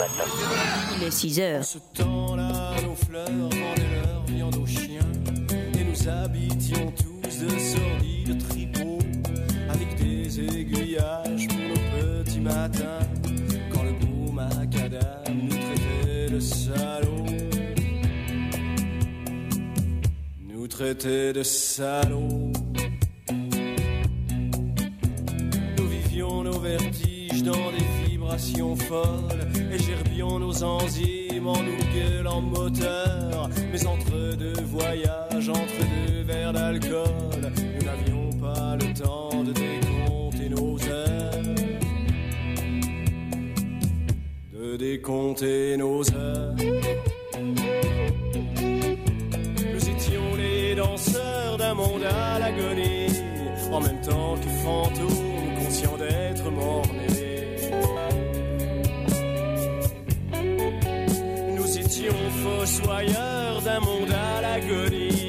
matin. Il est 6 heures. En ce temps-là, nos fleurs vendaient leur viande aux chiens. Et nous habitions tous de sordides tripots, avec des aiguillages pour nos petits matins. Quand le beau macadam nous traitait de salauds. Nous traitait de salauds. Nous vivions nos vertiges dans des vibrations folles et gerbions nos enzymes en nous gueulant moteur. Mais entre deux voyages, entre deux verres d'alcool, nous n'avions pas le temps de décompter nos heures. De décompter nos heures. Nous étions les danseurs d'un monde à l'agonie, en même temps que fantômes conscients d'être morts-nés. Nous étions fossoyeurs d'un monde à l'agonie.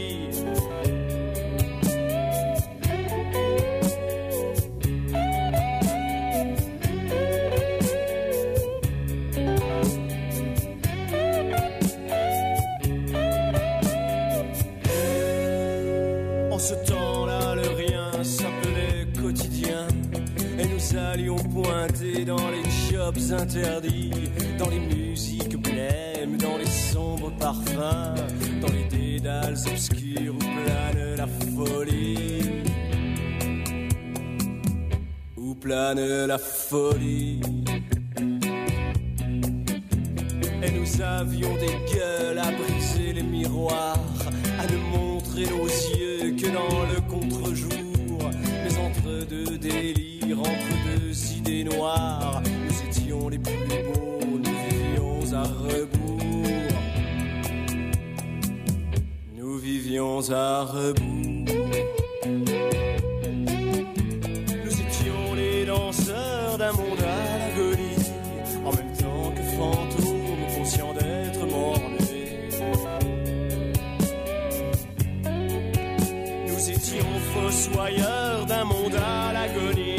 En ce temps-là, le rien s'appelait quotidien. Et nous allions pointer dans les shops interdits, dans les musiques blêmes, dans les sombres parfums, dans les dédales obscurs où plane la folie. Où plane la folie. Et nous avions des gueules à briser les miroirs, à ne montrer nos yeux que dans le contre-jour. Mais entre deux délires, entre deux idées noires, nous étions les plus beaux, nous vivions à rebours. Nous vivions à rebours. Nous étions les danseurs d'un monde à l'agonie, en même temps que fantômes conscients d'être morts-nés. Nous étions fossoyeurs d'un monde à l'agonie.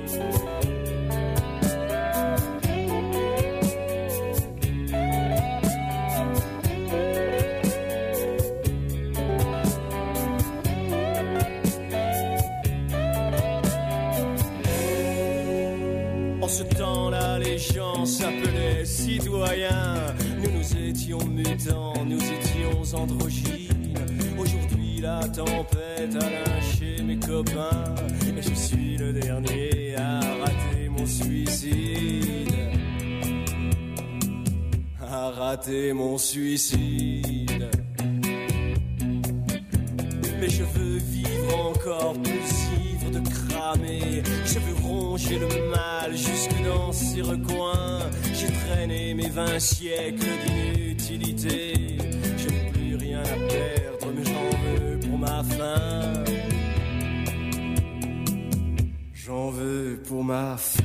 En ce temps-là, les gens s'appelaient citoyens. Nous étions mutants, nous étions androgynes. Aujourd'hui, la tempête a lynché mes copains. Et je suis le dernier à rater mon suicide. À rater mon suicide. Mais je veux vivre encore, plus ivre de cramer. Je veux ronger le mal jusque dans ses recoins. J'ai traîné mes 20 siècles d'inutilité. Je n'ai plus rien à perdre, mais j'en veux pour ma faim. J'en veux pour ma faim.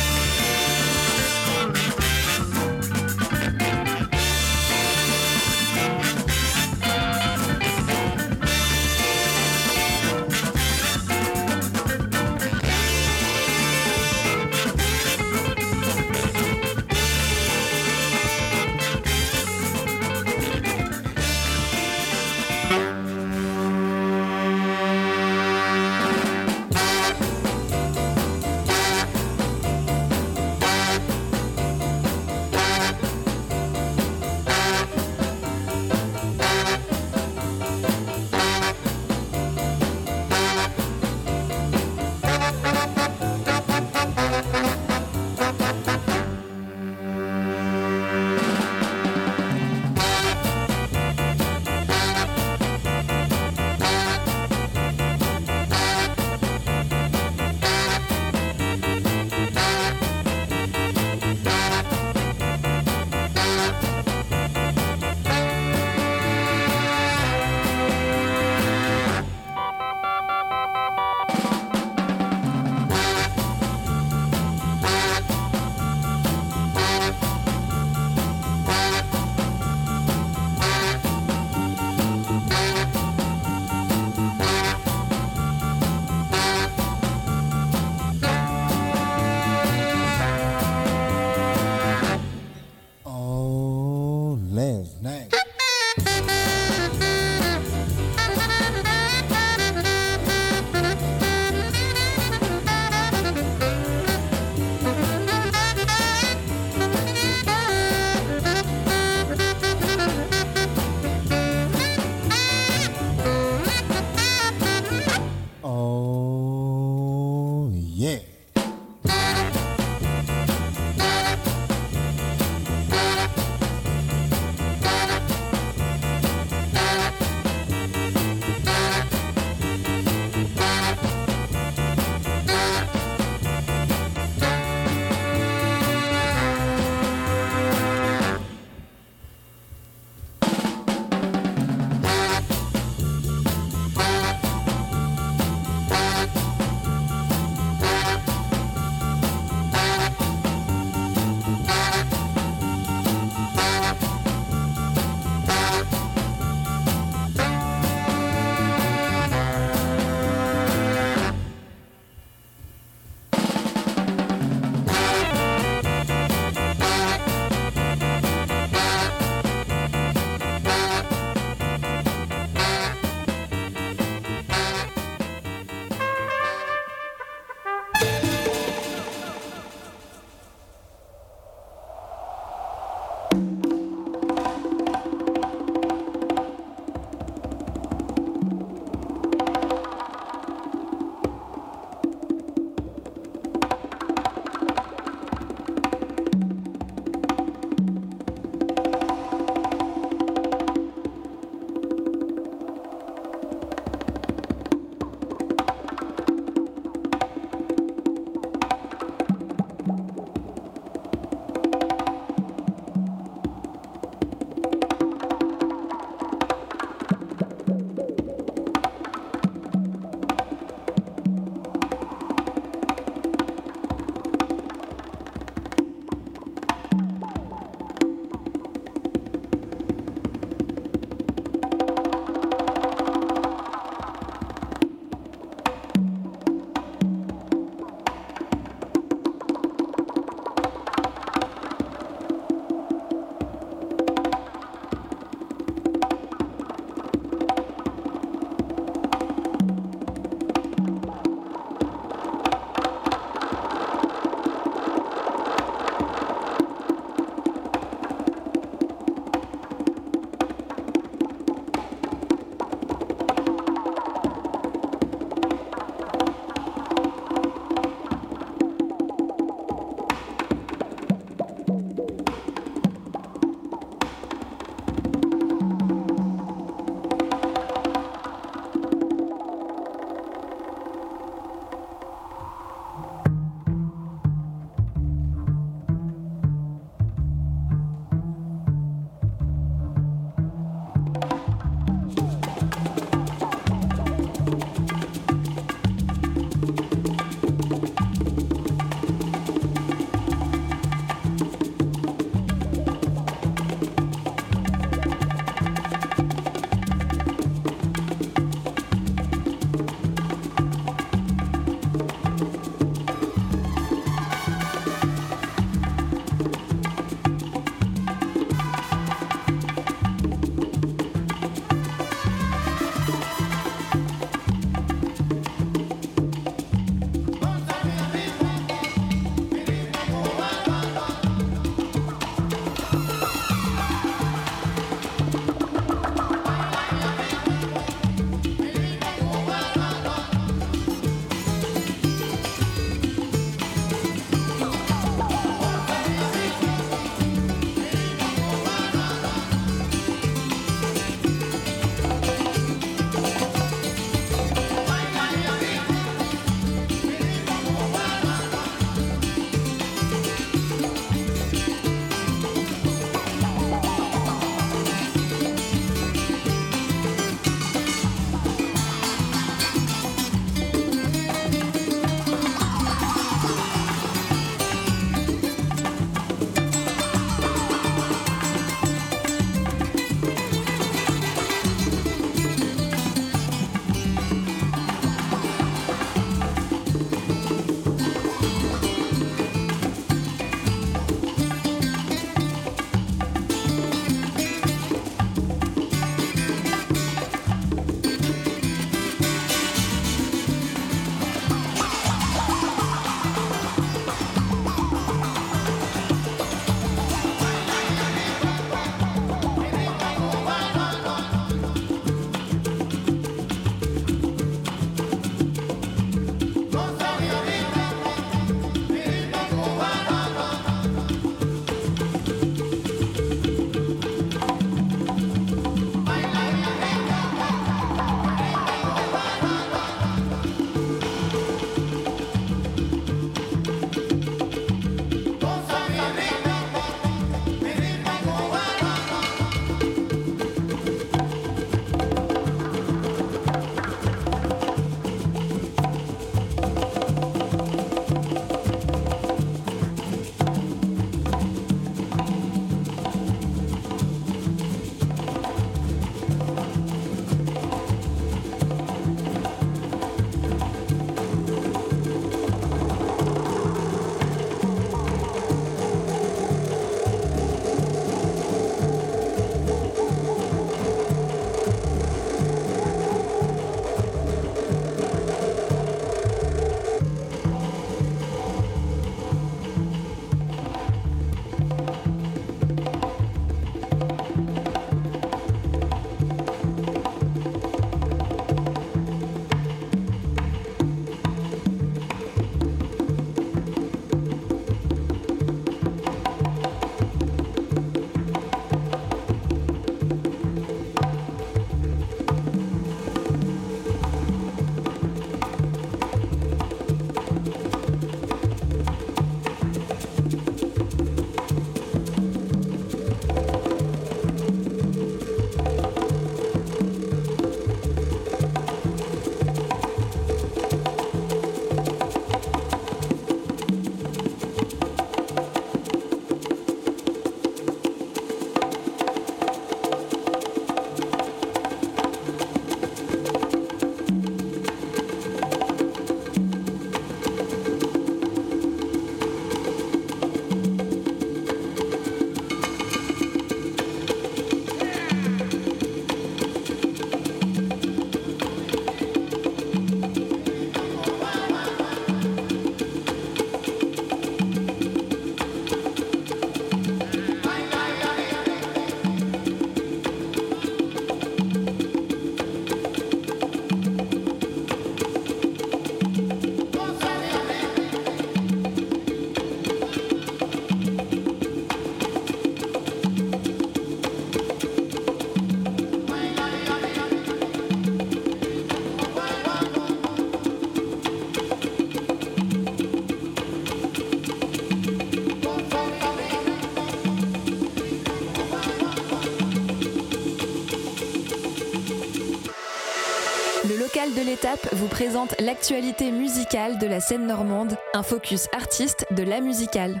de l'étape vous présente l'actualité musicale de la scène normande, un focus artiste de La Musicale.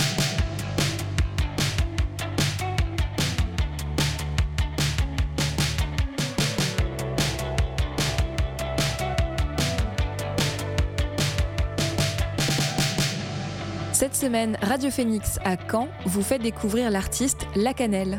Cette semaine, Radio Phoenix à Caen vous fait découvrir l'artiste La Cannelle.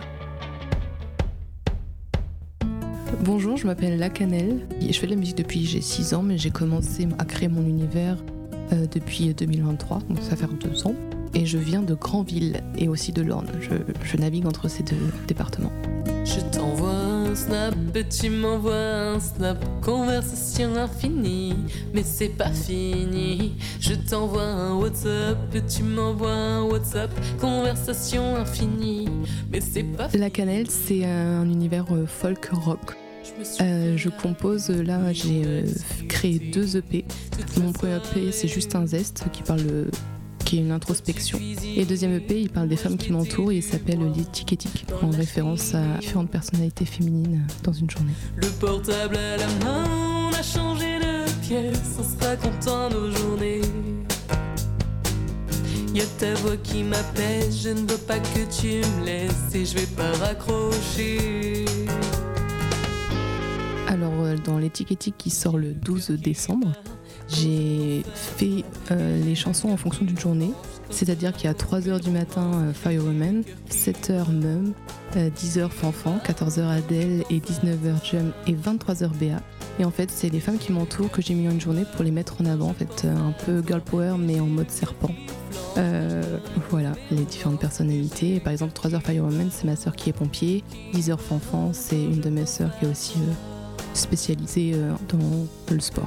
Bonjour, je m'appelle La Cannelle et je fais de la musique depuis j'ai 6 ans, mais j'ai commencé à créer mon univers depuis 2023, donc ça fait 2 ans. Et je viens de Granville et aussi de l'Orne. Je navigue entre ces 2 départements. Je t'envoie un snap et tu m'envoies un snap. Conversation infinie, mais c'est pas fini. Je t'envoie un WhatsApp et tu m'envoies un WhatsApp. Conversation infinie, mais c'est pas fini. La Cannelle, c'est un univers folk rock. Je compose, là j'ai créé 2 EP. Mon premier EP c'est juste un zeste qui est une introspection. Et le deuxième EP il parle des femmes qui m'entourent et il s'appelle L'étiquetique, en référence à différentes personnalités féminines dans une journée. Le portable à la main, on a changé de pièce, on sera content nos journées. Y'a ta voix qui m'appelle, je ne veux pas que tu me laisses et je vais pas raccrocher. Alors dans L'étiquetique qui sort le 12 décembre, j'ai fait les chansons en fonction d'une journée, c'est-à-dire qu'il y a 3h du matin Fire Woman, 7h Mum, 10h Fanfan, 14h Adele et 19h Jump et 23h Béa. Et en fait c'est les femmes qui m'entourent que j'ai mis en une journée pour les mettre en avant, en fait un peu girl power mais en mode serpent. Voilà, les différentes personnalités. Par exemple 3h Fire Woman c'est ma sœur qui est pompier, 10h Fanfan c'est une de mes sœurs qui est aussi spécialisée dans le sport.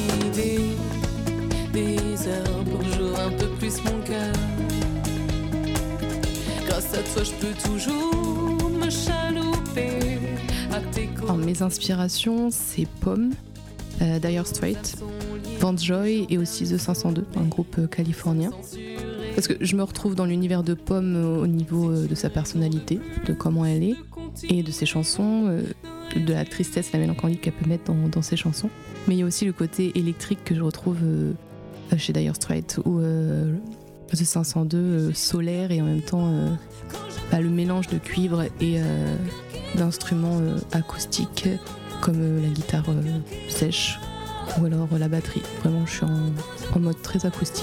Des heures pour jouer un peu plus mon cœur. Grâce à toi je peux toujours me chalouper à tes côtés. Alors, mes inspirations c'est Pomme, Dire Straits, Vance Joy et aussi The 502, un groupe californien. Parce que je me retrouve dans l'univers de Pomme au niveau de sa personnalité, de comment elle est et de ses chansons, de la tristesse, la mélancolie qu'elle peut mettre dans ses chansons. Mais il y a aussi le côté électrique que je retrouve chez Dire Straits ou The 502, solaire et en même temps le mélange de cuivre et d'instruments acoustiques comme la guitare sèche ou alors la batterie. Vraiment je suis en mode très acoustique.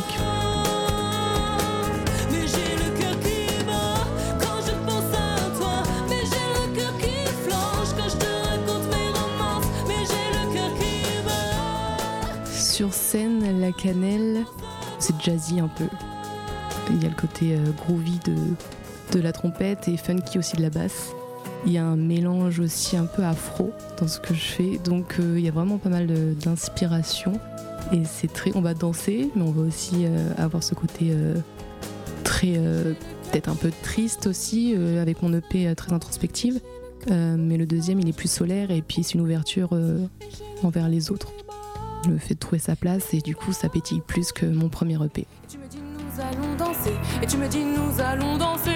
Sur scène, La Cannelle, c'est jazzy un peu. Il y a le côté groovy de la trompette et funky aussi de la basse. Il y a un mélange aussi un peu afro dans ce que je fais, donc il y a vraiment pas mal d'inspiration. Et c'est on va danser, mais on va aussi avoir ce côté très peut-être un peu triste aussi, avec mon EP très introspective. Mais le deuxième, il est plus solaire et puis c'est une ouverture envers les autres. Le fait de trouver sa place et du coup ça pétille plus que mon premier EP. Et tu me dis nous allons danser, et tu me dis nous allons danser.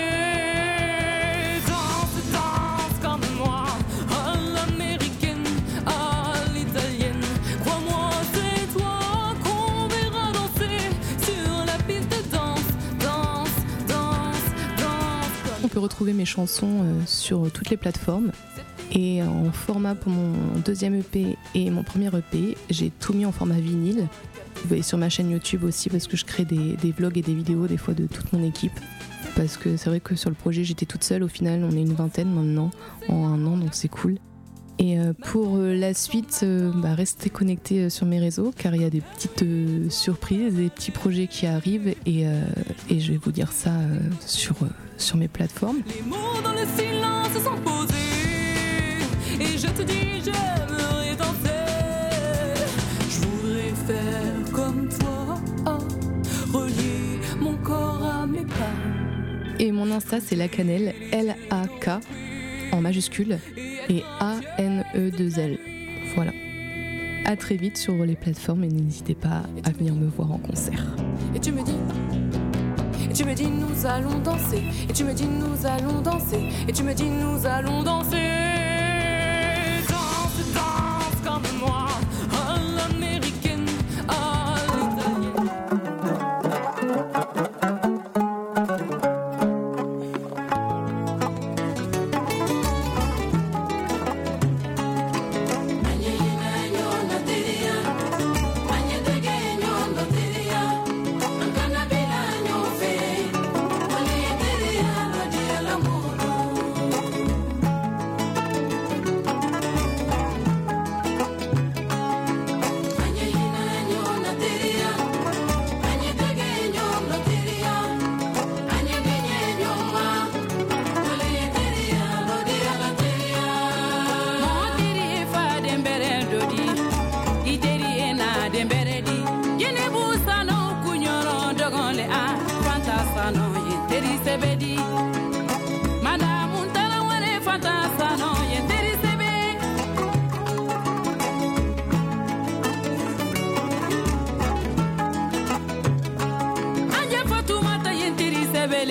Danse, danse comme moi, à l'américaine, à l'italienne. Crois-moi c'est toi qu'on verra danser sur la piste de danse. Danse, danse, danse. On peut retrouver mes chansons sur toutes les plateformes. Et en format pour mon deuxième EP et mon premier EP, j'ai tout mis en format vinyle. Vous voyez sur ma chaîne YouTube aussi parce que je crée des vlogs et des vidéos des fois de toute mon équipe. Parce que c'est vrai que sur le projet j'étais toute seule, au final on est une vingtaine maintenant en 1 an donc c'est cool. Et pour la suite, restez connectés sur mes réseaux car il y a des petites surprises, des petits projets qui arrivent et je vais vous dire ça sur mes plateformes. Les mots dans le silence sont posés. Et je te dis, j'aimerais danser. Je voudrais faire comme toi, relier mon corps à mes pas. Et mon Insta, c'est La Cannelle, L-A-K en majuscule et A-N-E-2-L. Voilà. À très vite sur les plateformes et n'hésitez pas à venir me voir en concert. Et tu me dis nous allons danser. Et tu me dis nous allons danser. Et tu me dis nous allons danser. Danse, danse comme moi.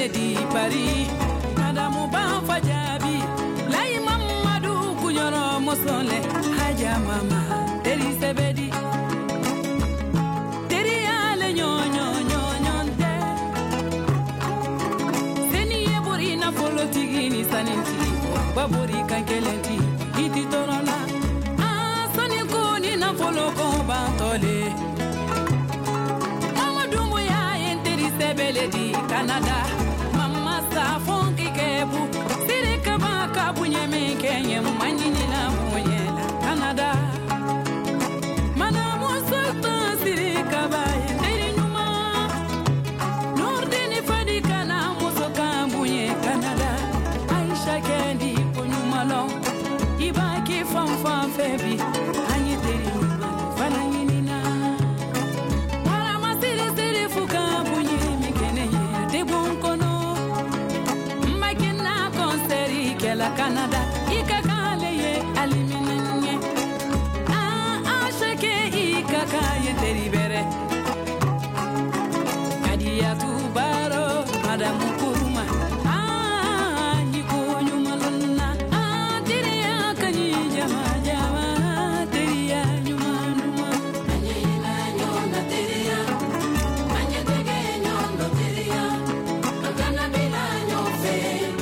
sebele di Paris Madame Ban Fajabi Lai Mamadou Kunyoro Mosole Haja Mama Teri sebedi Teri ale nyonyo nyonte Seni ebori na folo tigini saninti Babori kankelenti iti torona Sani kuni na folo ko bantole Beledi Canada Mama sa fonki kebu Siri kaba kabunye menkenye Manyini na mwenyela Canada Mana musulta siri kaba Yendiri nyuma Nordini fadika na musoka mbunye Canada Aisha kendi kunyuma long Ibaki fanfan febi Anyi teri nyuma Fala nyini na Marama siri siri fuka mbunye la Canada ikakale ye aliminanye ashake ikakaye teribere adia tubaro madam kuruma nyiko nyumalonna tiria kanyi jama jama tiria nyuma anyina nyona tiria anyetege nyondo tiria akana bila nyofe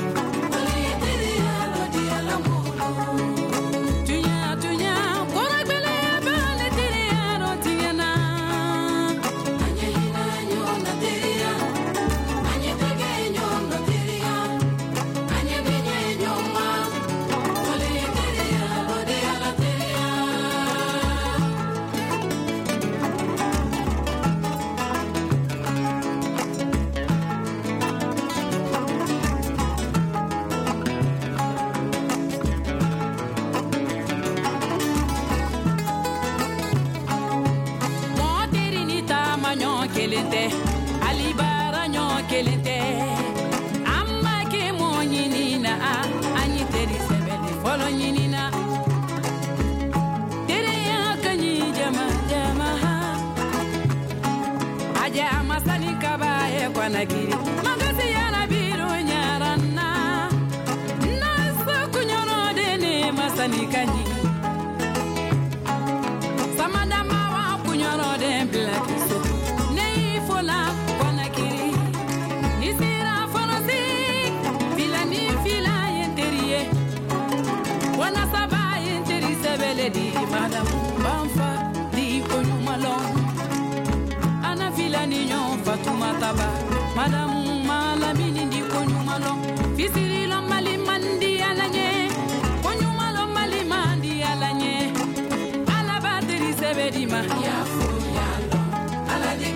alibara nyo kelente amma ke mo nyinina anyi teri sebele folo nyinina tere ya kanyi jama jama aja masani kaba e kwanagiri magasi ya na biro nyarana nasa kunyoro dene masani kanyi samanda mawa kunyoro de black so fola kwanakiri nisira forosi filani fila yenterie wana saba yenteri sebele di madam banfa di konyumalon ana filani nyon fatuma taba madam malamini di konyumalon fisiri lo malimandi alanye konyumalon malimandi alanye ala bateri sebedi ma ya fu ya lo ala de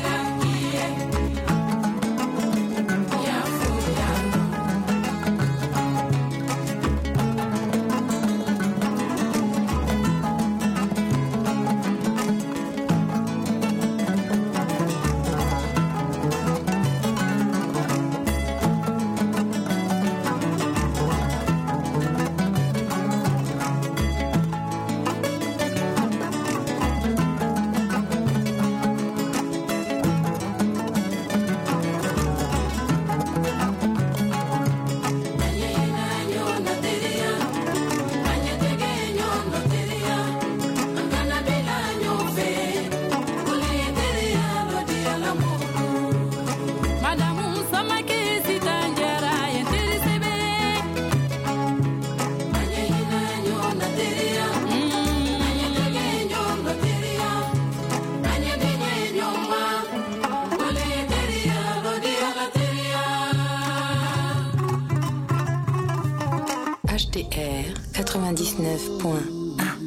HTR 99.1.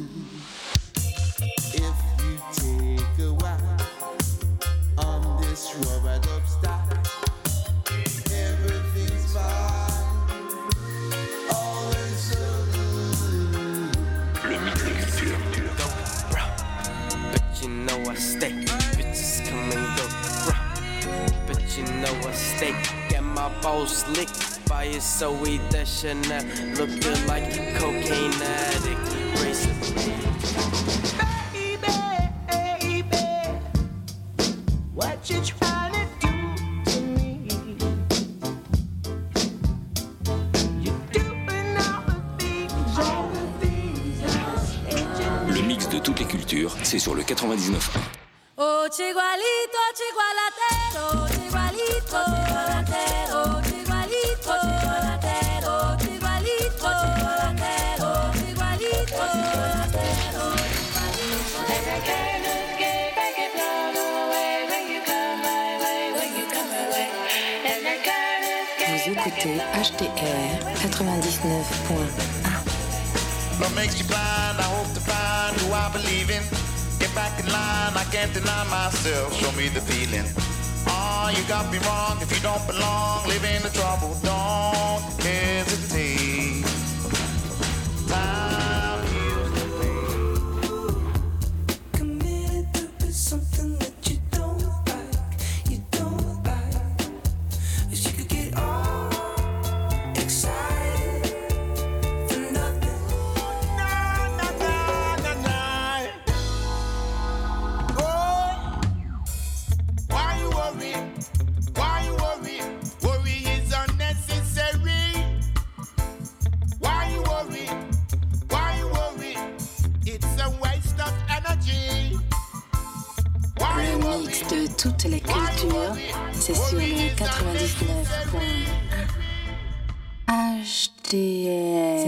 Lick fire, so we that Chanel looking like a cocaine addict. Baby, what you trying to do to me? culture, c'est sur le 99.1. Oh, chigualito, chigualatero, chigualito, chigualatero, chigualito, chigualatero, chigualito, chigualatero, chigualito, chigualatero. Vous écoutez HTR 99.1. What makes you blind? I hope to find who I believe in. Get back in line, I can't deny myself. Show me the feeling. Oh, you got me wrong. If you don't belong, live in the trouble. Don't hesitate. Time heals the pain. Committed to be something that you don't like. You don't like. Wish you could get all excited for nothing. Oh, why you worry? Why you worry? Worry is unnecessary. Why you worry? Why you worry? It's a waste of energy. Why you Le worry? mix de toutes les cultures, c'est sur le 99.1. HTR.